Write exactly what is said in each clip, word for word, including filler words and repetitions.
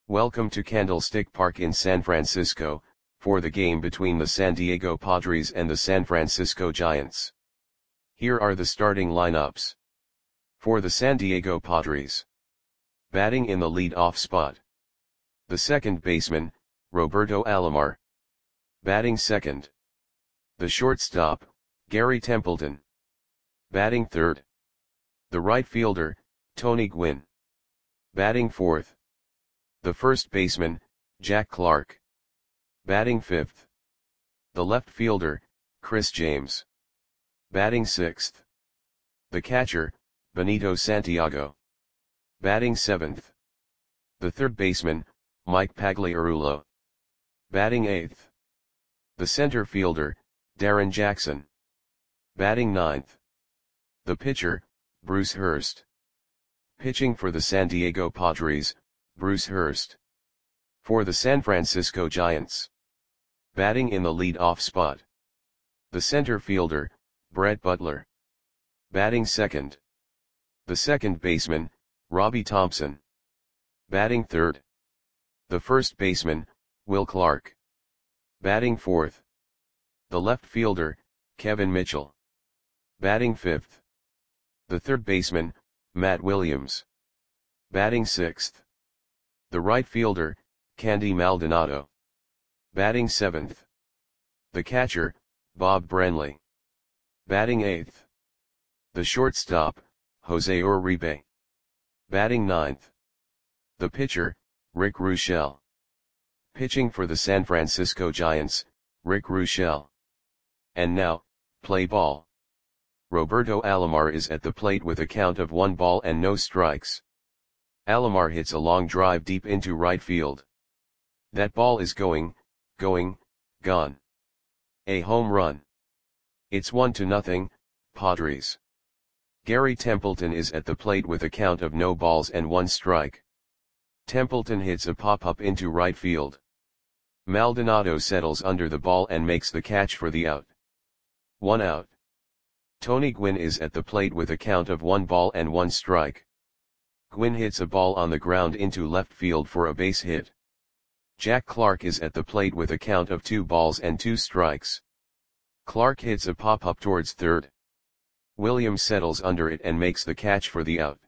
Welcome to Candlestick Park in San Francisco, for the game between the San Diego Padres and the San Francisco Giants. Here are the starting lineups. For the San Diego Padres. Batting in the lead-off spot. The second baseman, Roberto Alomar. Batting second. The shortstop, Gary Templeton. Batting third. The right fielder, Tony Gwynn. Batting fourth. The first baseman, Jack Clark. Batting fifth. The left fielder, Chris James. Batting sixth. The catcher, Benito Santiago. Batting seventh. The third baseman, Mike Pagliarulo. Batting eighth. The center fielder, Darren Jackson. Batting ninth. The pitcher, Bruce Hurst. Pitching for the San Diego Padres, Bruce Hurst. For the San Francisco Giants. Batting in the lead-off spot. The center fielder, Brett Butler. Batting second. The second baseman, Robbie Thompson. Batting third. The first baseman, Will Clark. Batting fourth. The left fielder, Kevin Mitchell. Batting fifth. The third baseman, Matt Williams. Batting sixth. The right fielder, Candy Maldonado. Batting seventh. The catcher, Bob Brenly. Batting eighth. The shortstop, Jose Uribe. Batting ninth. The pitcher, Rick Ruschel. Pitching for the San Francisco Giants, Rick Ruschel. And now, play ball. Roberto Alomar is at the plate with a count of one ball and no strikes. Alomar hits a long drive deep into right field. That ball is going, going, gone. A home run. It's one to nothing, Padres. Gary Templeton is at the plate with a count of no balls and one strike. Templeton hits a pop-up into right field. Maldonado settles under the ball and makes the catch for the out. One out. Tony Gwynn is at the plate with a count of one ball and one strike. Gwynn hits a ball on the ground into left field for a base hit. Jack Clark is at the plate with a count of two balls and two strikes. Clark hits a pop-up towards third. Williams settles under it and makes the catch for the out.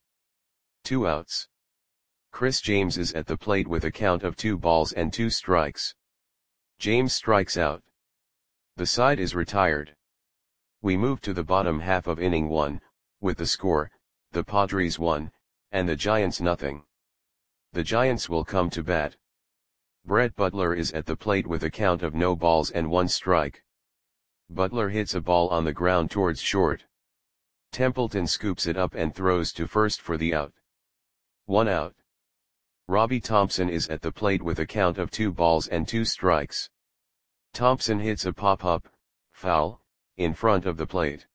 Two outs. Chris James is at the plate with a count of two balls and two strikes. James strikes out. The side is retired. We move to the bottom half of inning one, with the score, the Padres one, and the Giants nothing. The Giants will come to bat. Brett Butler is at the plate with a count of no balls and one strike. Butler hits a ball on the ground towards short. Templeton scoops it up and throws to first for the out. One out. Robbie Thompson is at the plate with a count of two balls and two strikes. Thompson hits a pop-up, foul, in front of the plate.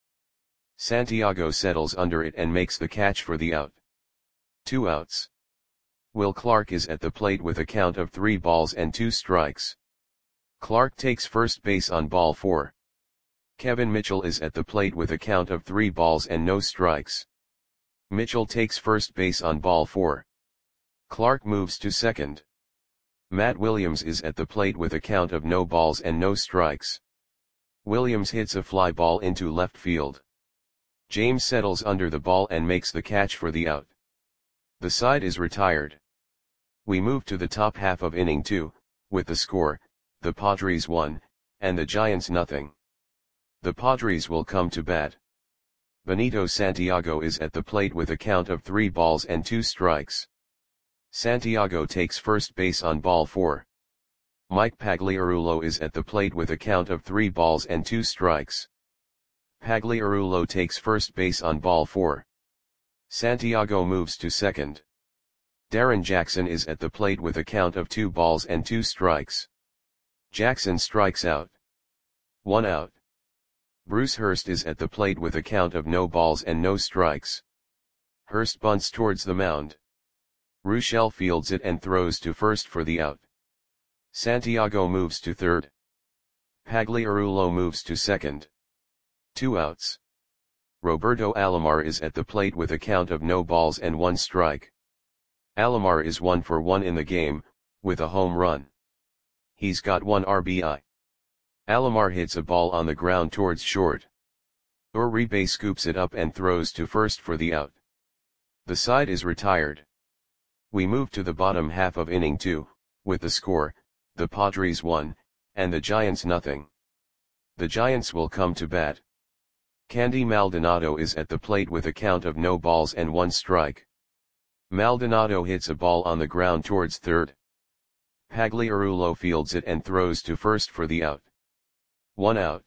Santiago settles under it and makes the catch for the out. Two outs. Will Clark is at the plate with a count of three balls and two strikes. Clark takes first base on ball four. Kevin Mitchell is at the plate with a count of three balls and no strikes. Mitchell takes first base on ball four. Clark moves to second. Matt Williams is at the plate with a count of no balls and no strikes. Williams hits a fly ball into left field. James settles under the ball and makes the catch for the out. The side is retired. We move to the top half of inning two, with the score, the Padres one, and the Giants nothing. The Padres will come to bat. Benito Santiago is at the plate with a count of three balls and two strikes. Santiago takes first base on ball four. Mike Pagliarulo is at the plate with a count of three balls and two strikes. Pagliarulo takes first base on ball four. Santiago moves to second. Darren Jackson is at the plate with a count of two balls and two strikes. Jackson strikes out. One out. Bruce Hurst is at the plate with a count of no balls and no strikes. Hurst bunts towards the mound. Ruschel fields it and throws to first for the out. Santiago moves to third. Pagliarulo moves to second. Two outs. Roberto Alomar is at the plate with a count of no balls and one strike. Alomar is one for one in the game, with a home run. He's got one R B I. Alomar hits a ball on the ground towards short. Uribe scoops it up and throws to first for the out. The side is retired. We move to the bottom half of inning two, with the score, the Padres one, and the Giants nothing. The Giants will come to bat. Candy Maldonado is at the plate with a count of no balls and one strike. Maldonado hits a ball on the ground towards third. Pagliarulo fields it and throws to first for the out. One out.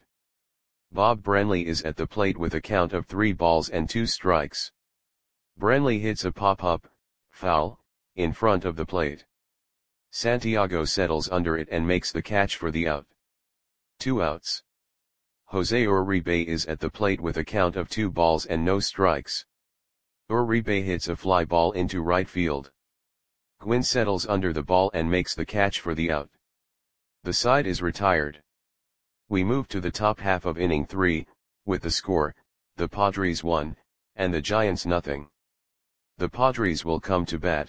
Bob Brenly is at the plate with a count of three balls and two strikes. Brenly hits a pop-up, foul, in front of the plate. Santiago settles under it and makes the catch for the out. Two outs. Jose Uribe is at the plate with a count of two balls and no strikes. Uribe hits a fly ball into right field. Gwynn settles under the ball and makes the catch for the out. The side is retired. We move to the top half of inning three, with the score, the Padres one, and the Giants nothing. The Padres will come to bat.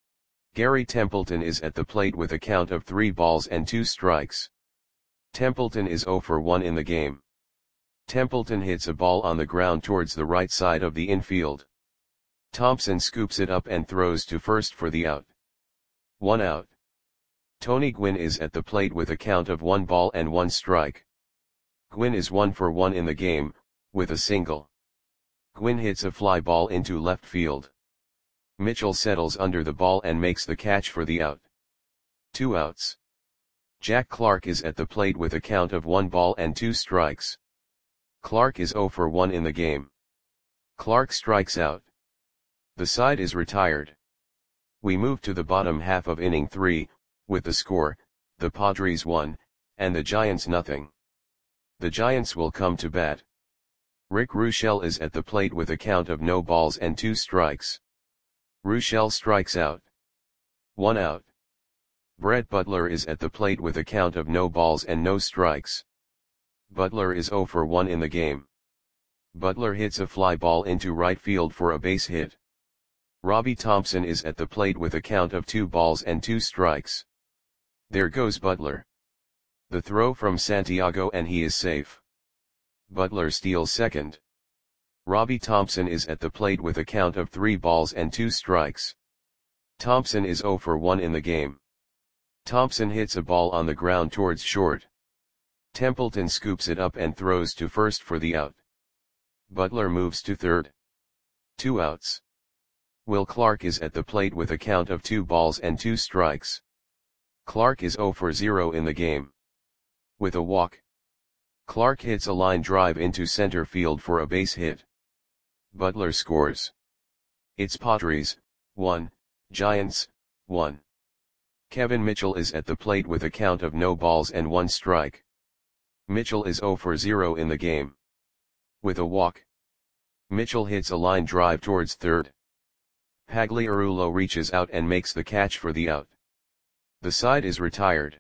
Gary Templeton is at the plate with a count of three balls and two strikes. Templeton is zero for one in the game. Templeton hits a ball on the ground towards the right side of the infield. Thompson scoops it up and throws to first for the out. One out. Tony Gwynn is at the plate with a count of one ball and one strike. Gwynn is one for one in the game, with a single. Gwynn hits a fly ball into left field. Mitchell settles under the ball and makes the catch for the out. Two outs. Jack Clark is at the plate with a count of one ball and two strikes. Clark is zero for one in the game. Clark strikes out. The side is retired. We move to the bottom half of inning three, with the score, the Padres one, and the Giants nothing. The Giants will come to bat. Rick Ruschel is at the plate with a count of no balls and two strikes. Ruschel strikes out. One out. Brett Butler is at the plate with a count of no balls and no strikes. Butler is zero for one in the game. Butler hits a fly ball into right field for a base hit. Robbie Thompson is at the plate with a count of two balls and two strikes. There goes Butler. The throw from Santiago and he is safe. Butler steals second. Robbie Thompson is at the plate with a count of three balls and two strikes. Thompson is zero for one in the game. Thompson hits a ball on the ground towards short. Templeton scoops it up and throws to first for the out. Butler moves to third. Two outs. Will Clark is at the plate with a count of two balls and two strikes. Clark is zero for zero in the game. With a walk. Clark hits a line drive into center field for a base hit. Butler scores. It's Padres, one, Giants, one. Kevin Mitchell is at the plate with a count of no balls and one strike. Mitchell is zero for zero in the game. With a walk. Mitchell hits a line drive towards third. Pagliarulo reaches out and makes the catch for the out. The side is retired.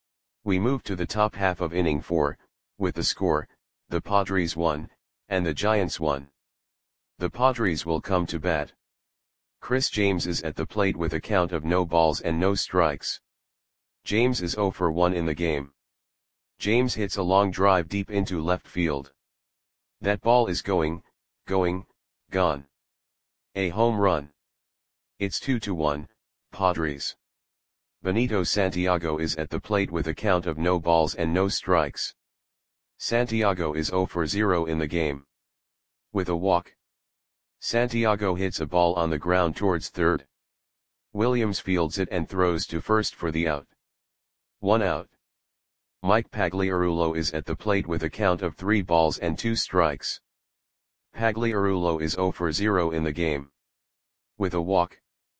We move to the top half of inning four, with the score, the Padres one, and the Giants one. The Padres will come to bat. Chris James is at the plate with a count of no balls and no strikes. James is zero for one in the game. James hits a long drive deep into left field. That ball is going, going, gone. A home run. It's two to one, Padres. Benito Santiago is at the plate with a count of no balls and no strikes. Santiago is zero for zero in the game. With a walk. Santiago hits a ball on the ground towards third. Williams fields it and throws to first for the out. One out. Mike Pagliarulo is at the plate with a count of three balls and two strikes. Pagliarulo is zero for zero in the game. With a walk.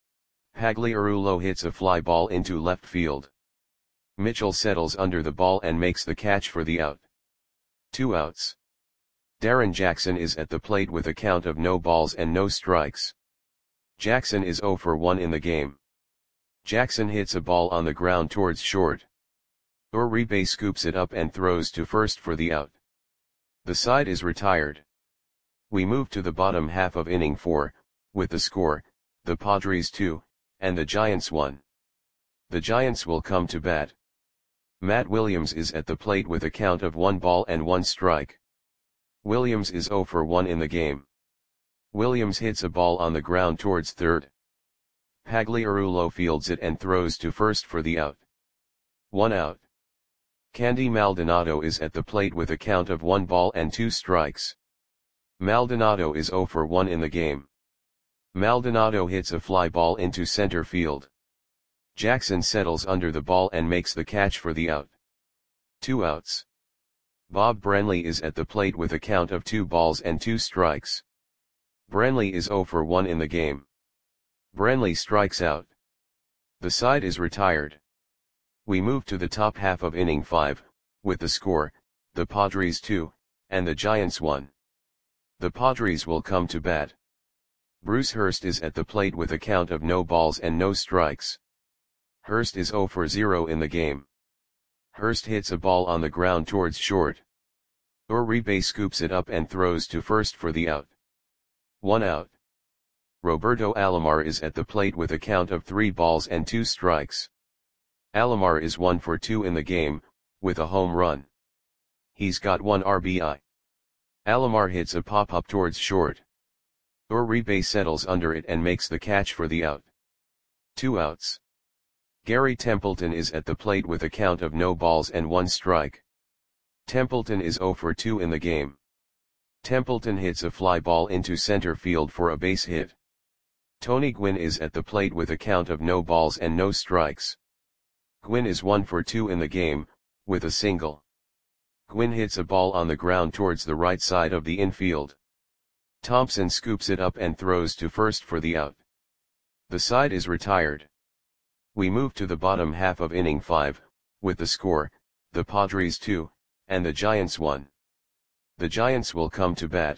Pagliarulo hits a fly ball into left field. Mitchell settles under the ball and makes the catch for the out. Two outs. Darren Jackson is at the plate with a count of no balls and no strikes. Jackson is zero for one in the game. Jackson hits a ball on the ground towards short. Uribe scoops it up and throws to first for the out. The side is retired. We move to the bottom half of inning four, with the score, the Padres two, and the Giants one. The Giants will come to bat. Matt Williams is at the plate with a count of one ball and one strike. Williams is zero for one in the game. Williams hits a ball on the ground towards third. Pagliarulo fields it and throws to first for the out. One out. Candy Maldonado is at the plate with a count of one ball and two strikes. Maldonado is zero for one in the game. Maldonado hits a fly ball into center field. Jackson settles under the ball and makes the catch for the out. Two outs. Bob Brenly is at the plate with a count of two balls and two strikes. Brenly is zero for one in the game. Brenly strikes out. The side is retired. We move to the top half of inning five, with the score, the Padres two, and the Giants one. The Padres will come to bat. Bruce Hurst is at the plate with a count of no balls and no strikes. Hurst is zero for zero in the game. Hurst hits a ball on the ground towards short. Uribe scoops it up and throws to first for the out. One out. Roberto Alomar is at the plate with a count of three balls and two strikes. Alomar is one for two in the game, with a home run. He's got one R B I. Alomar hits a pop-up towards short. Uribe settles under it and makes the catch for the out. Two outs. Gary Templeton is at the plate with a count of no balls and one strike. Templeton is zero for two in the game. Templeton hits a fly ball into center field for a base hit. Tony Gwynn is at the plate with a count of no balls and no strikes. Gwynn is one for two in the game, with a single. Gwynn hits a ball on the ground towards the right side of the infield. Thompson scoops it up and throws to first for the out. The side is retired. We move to the bottom half of inning five, with the score, the Padres two, and the Giants one. The Giants will come to bat.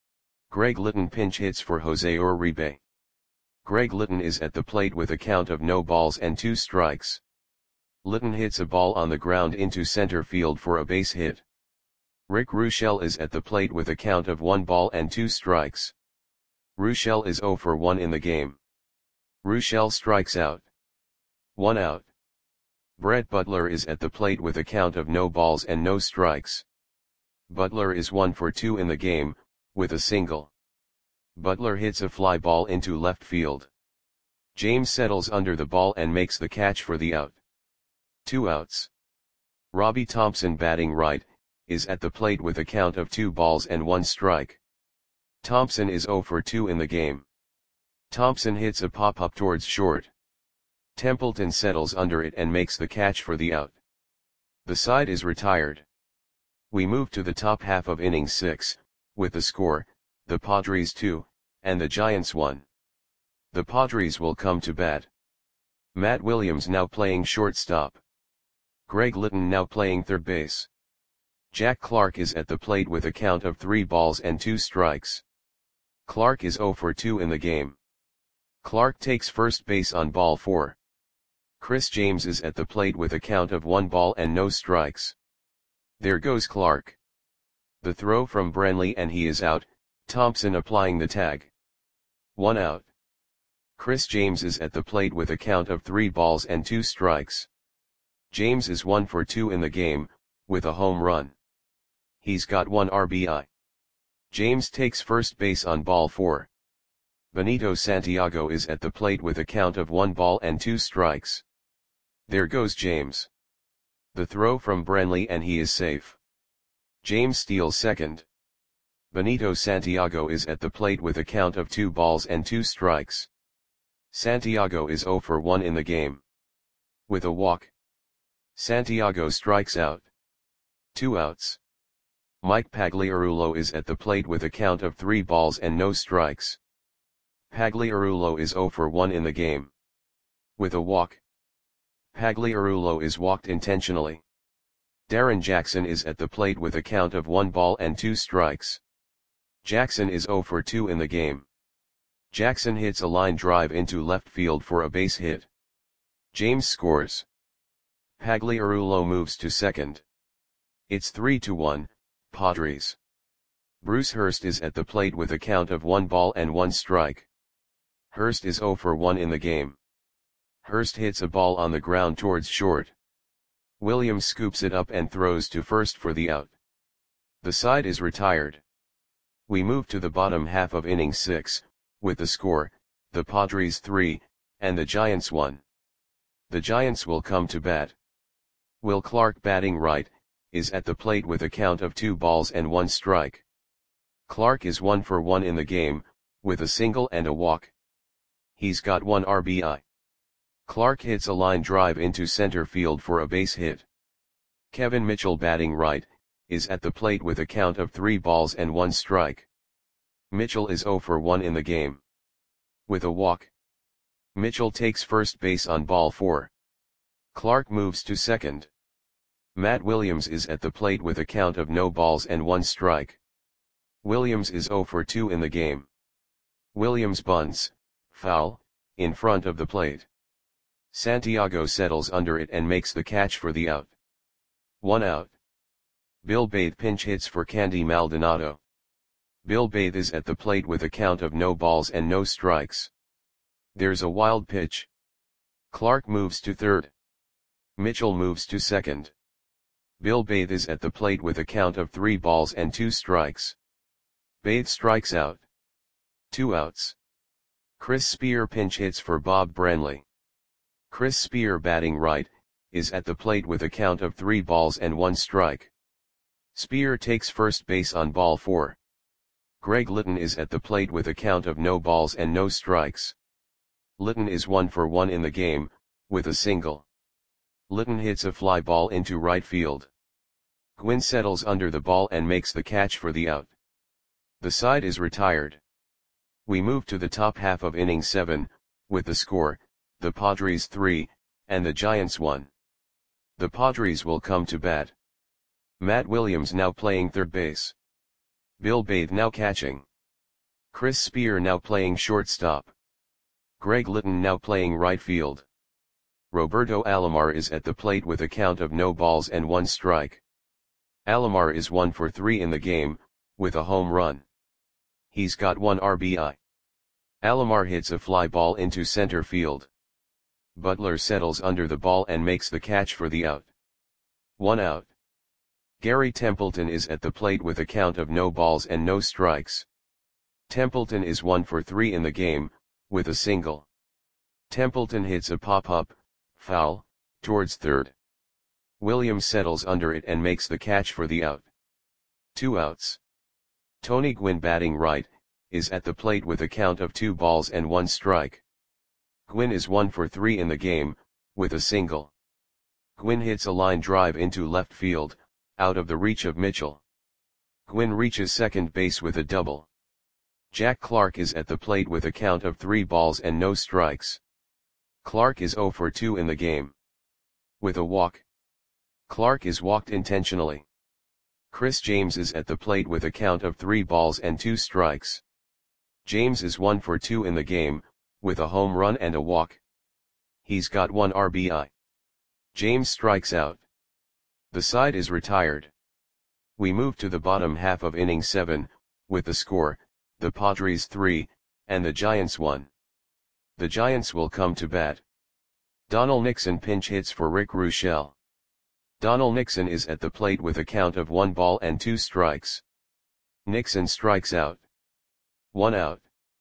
Greg Litton pinch hits for Jose Uribe. Greg Litton is at the plate with a count of no balls and two strikes. Litton hits a ball on the ground into center field for a base hit. Rick Ruschel is at the plate with a count of one ball and two strikes. Ruschel is zero for one in the game. Ruschel strikes out. One out. Brett Butler is at the plate with a count of no balls and no strikes. Butler is one for two in the game, with a single. Butler hits a fly ball into left field. James settles under the ball and makes the catch for the out. Two outs. Robbie Thompson, batting right, is at the plate with a count of two balls and one strike. Thompson is zero for two in the game. Thompson hits a pop-up towards short. Templeton settles under it and makes the catch for the out. The side is retired. We move to the top half of inning six, with the score, the Padres two, and the Giants one. The Padres will come to bat. Matt Williams now playing shortstop. Greg Litton now playing third base. Jack Clark is at the plate with a count of three balls and two strikes. Clark is zero for two in the game. Clark takes first base on ball four. Chris James is at the plate with a count of one ball and no strikes. There goes Clark. The throw from Brenly and he is out, Thompson applying the tag. One out. Chris James is at the plate with a count of three balls and two strikes. James is one for two in the game, with a home run. He's got one R B I. James takes first base on ball four. Benito Santiago is at the plate with a count of one ball and two strikes. There goes James. The throw from Brenly and he is safe. James steals second. Benito Santiago is at the plate with a count of two balls and two strikes. Santiago is zero for one in the game. With a walk. Santiago strikes out. Two outs. Mike Pagliarulo is at the plate with a count of three balls and no strikes. Pagliarulo is zero for one in the game. With a walk. Pagliarulo is walked intentionally. Darren Jackson is at the plate with a count of one ball and two strikes. Jackson is zero for two in the game. Jackson hits a line drive into left field for a base hit. James scores. Pagliarulo moves to second. It's three to one, Padres. Bruce Hurst is at the plate with a count of one ball and one strike. Hurst is zero for one in the game. Hurst hits a ball on the ground towards short. Williams scoops it up and throws to first for the out. The side is retired. We move to the bottom half of inning six, with the score, the Padres three, and the Giants one. The Giants will come to bat. Will Clark, batting right, is at the plate with a count of two balls and one strike. Clark is one for one in the game, with a single and a walk. He's got one R B I. Clark hits a line drive into center field for a base hit. Kevin Mitchell, batting right, is at the plate with a count of three balls and one strike. Mitchell is zero for one in the game. With a walk. Mitchell takes first base on ball four. Clark moves to second. Matt Williams is at the plate with a count of no balls and one strike. Williams is zero for two in the game. Williams bunts, foul, in front of the plate. Santiago settles under it and makes the catch for the out. One out. Bill Bathe pinch hits for Candy Maldonado. Bill Bathe is at the plate with a count of no balls and no strikes. There's a wild pitch. Clark moves to third. Mitchell moves to second. Bill Bathe is at the plate with a count of three balls and two strikes. Bathe strikes out. Two outs. Chris Spear pinch hits for Bob Branley. Chris Spear, batting right, is at the plate with a count of three balls and one strike. Spear takes first base on ball four. Greg Litton is at the plate with a count of no balls and no strikes. Litton is one for one in the game, with a single. Litton hits a fly ball into right field. Gwynn settles under the ball and makes the catch for the out. The side is retired. We move to the top half of inning seven, with the score, the Padres three, and the Giants one. The Padres will come to bat. Matt Williams now playing third base. Bill Bathe now catching. Chris Spear now playing shortstop. Greg Litton now playing right field. Roberto Alomar is at the plate with a count of no balls and one strike. Alomar is one for three in the game, with a home run. He's got one R B I. Alomar hits a fly ball into center field. Butler settles under the ball and makes the catch for the out. One out. Gary Templeton is at the plate with a count of no balls and no strikes. Templeton is one for three in the game, with a single. Templeton hits a pop-up, foul, towards third. Williams settles under it and makes the catch for the out. Two outs. Tony Gwynn, batting right, is at the plate with a count of two balls and one strike. Gwynn is one for three in the game, with a single. Gwynn hits a line drive into left field, out of the reach of Mitchell. Gwynn reaches second base with a double. Jack Clark is at the plate with a count of three balls and no strikes. Clark is zero for two in the game. With a walk. Clark is walked intentionally. Chris James is at the plate with a count of three balls and two strikes. James is one for two in the game, with a home run and a walk. He's got one R B I. James strikes out. The side is retired. We move to the bottom half of inning seven, with the score, the Padres three, and the Giants one. The Giants will come to bat. Donald Nixon pinch hits for Rick Ruschel. Donald Nixon is at the plate with a count of one ball and two strikes. Nixon strikes out. One out.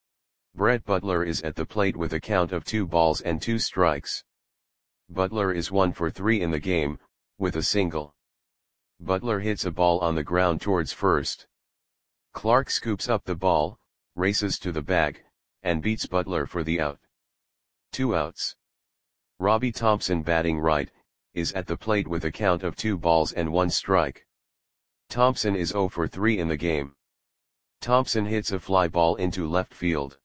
Brett Butler is at the plate with a count of two balls and two strikes. Butler is one for three in the game, with a single. Butler hits a ball on the ground towards first. Clark scoops up the ball, races to the bag, and beats Butler for the out. Two outs. Robbie Thompson, batting right, is at the plate with a count of two balls and one strike. Thompson is zero for three in the game. Thompson hits a fly ball into left field.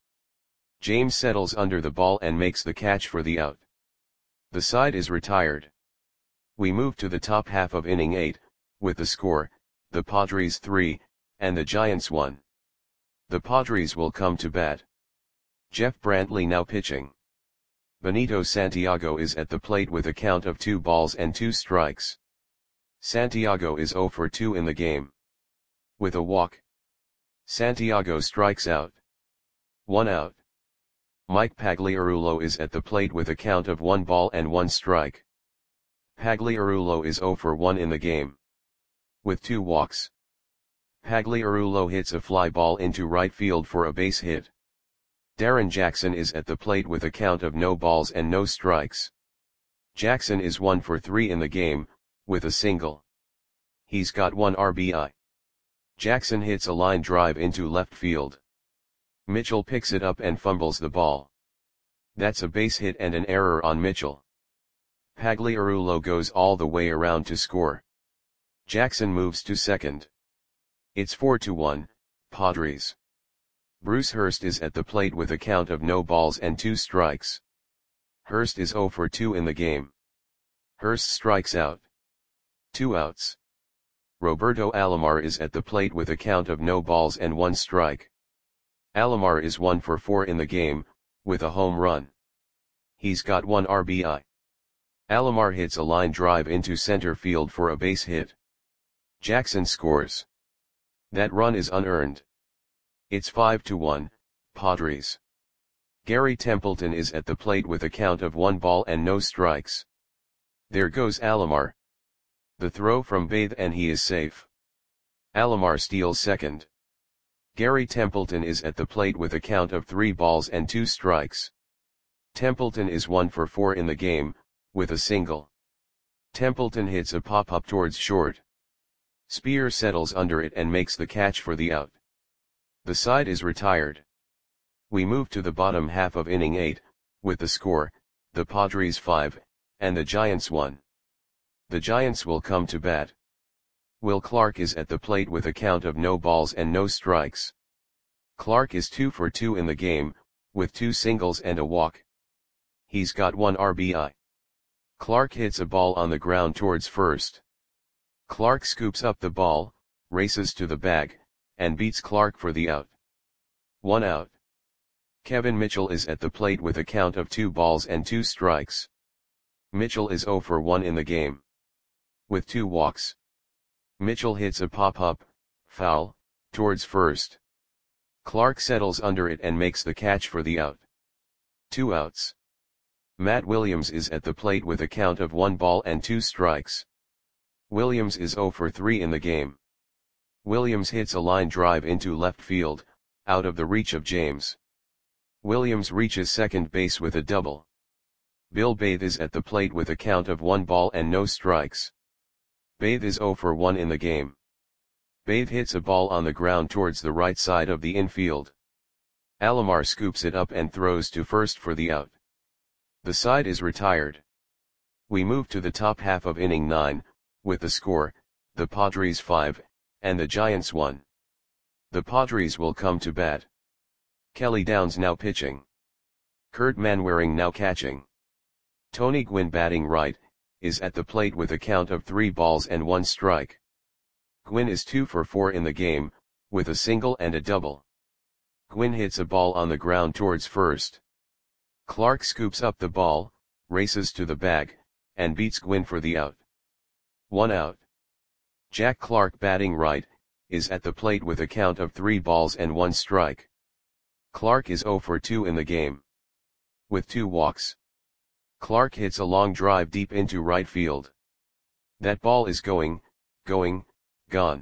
James settles under the ball and makes the catch for the out. The side is retired. We move to the top half of inning eight, with the score, the Padres three, and the Giants one. The Padres will come to bat. Jeff Brantley now pitching. Benito Santiago is at the plate with a count of two balls and two strikes. Santiago is zero for two in the game. With a walk. Santiago strikes out. One out. Mike Pagliarulo is at the plate with a count of one ball and one strike. Pagliarulo is zero for one in the game. With two walks. Pagliarulo hits a fly ball into right field for a base hit. Darren Jackson is at the plate with a count of no balls and no strikes. Jackson is one for three in the game, with a single. He's got one R B I. Jackson hits a line drive into left field. Mitchell picks it up and fumbles the ball. That's a base hit and an error on Mitchell. Pagliarulo goes all the way around to score. Jackson moves to second. It's four to one, Padres. Bruce Hurst is at the plate with a count of no balls and two strikes. Hurst is zero for two in the game. Hurst strikes out. Two outs. Roberto Alomar is at the plate with a count of no balls and one strike. Alomar is one for four in the game, with a home run. He's got one R B I. Alomar hits a line drive into center field for a base hit. Jackson scores. That run is unearned. It's five to one, Padres. Gary Templeton is at the plate with a count of one ball and no strikes. There goes Alomar. The throw from Bathe and he is safe. Alomar steals second. Gary Templeton is at the plate with a count of three balls and two strikes. Templeton is one for four in the game, with a single. Templeton hits a pop-up towards short. Spear settles under it and makes the catch for the out. The side is retired. We move to the bottom half of inning eight, with the score, the Padres five, and the Giants one. The Giants will come to bat. Will Clark is at the plate with a count of no balls and no strikes. Clark is two for two in the game, with two singles and a walk. He's got one R B I. Clark hits a ball on the ground towards first. Clark scoops up the ball, races to the bag, and beats Clark for the out. One out. Kevin Mitchell is at the plate with a count of two balls and two strikes. Mitchell is zero for one in the game. With two walks. Mitchell hits a pop-up, foul, towards first. Clark settles under it and makes the catch for the out. Two outs. Matt Williams is at the plate with a count of one ball and two strikes. Williams is zero for three in the game. Williams hits a line drive into left field, out of the reach of James. Williams reaches second base with a double. Bill Bathe is at the plate with a count of one ball and no strikes. Bathe is zero for one in the game. Bathe hits a ball on the ground towards the right side of the infield. Alomar scoops it up and throws to first for the out. The side is retired. We move to the top half of inning nine, with the score, the Padres five, and the Giants one. The Padres will come to bat. Kelly Downs now pitching. Kurt Manwaring now catching. Tony Gwynn batting right, is at the plate with a count of three balls and one strike. Gwynn is two for four in the game, with a single and a double. Gwynn hits a ball on the ground towards first. Clark scoops up the ball, races to the bag, and beats Gwynn for the out. One out. Jack Clark batting right, is at the plate with a count of three balls and one strike. Clark is zero for two in the game. With two walks. Clark hits a long drive deep into right field. That ball is going, going, gone.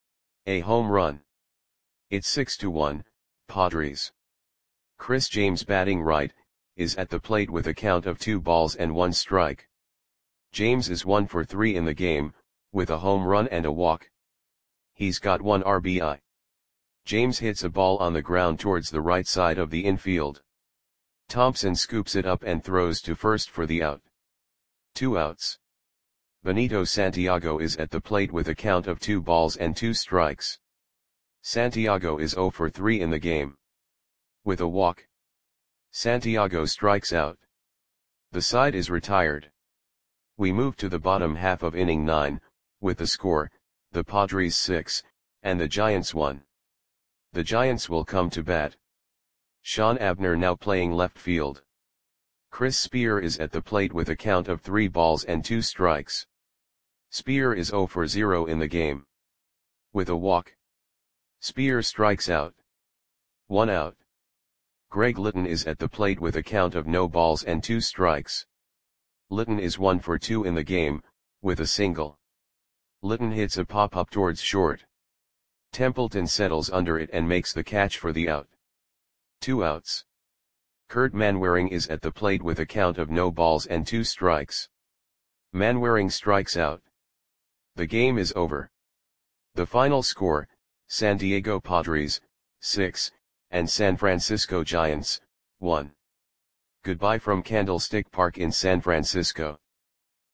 A home run. It's six to one, Padres. Chris James batting right, is at the plate with a count of two balls and one strike. James is one for three in the game, with a home run and a walk. He's got one R B I. James hits a ball on the ground towards the right side of the infield. Thompson scoops it up and throws to first for the out. Two outs. Benito Santiago is at the plate with a count of two balls and two strikes. Santiago is zero for three in the game. With a walk. Santiago strikes out. The side is retired. We move to the bottom half of inning nine, with the score, the Padres six, and the Giants one. The Giants will come to bat. Sean Abner now playing left field. Chris Spear is at the plate with a count of three balls and two strikes. Spear is zero for zero in the game. With a walk. Spear strikes out. One out. Greg Litton is at the plate with a count of no balls and two strikes. Litton is one for two in the game, with a single. Litton hits a pop-up towards short. Templeton settles under it and makes the catch for the out. Two outs. Kurt Manwaring is at the plate with a count of no balls and two strikes. Manwaring strikes out. The game is over. The final score, San Diego Padres, six, and San Francisco Giants, one. Goodbye from Candlestick Park in San Francisco.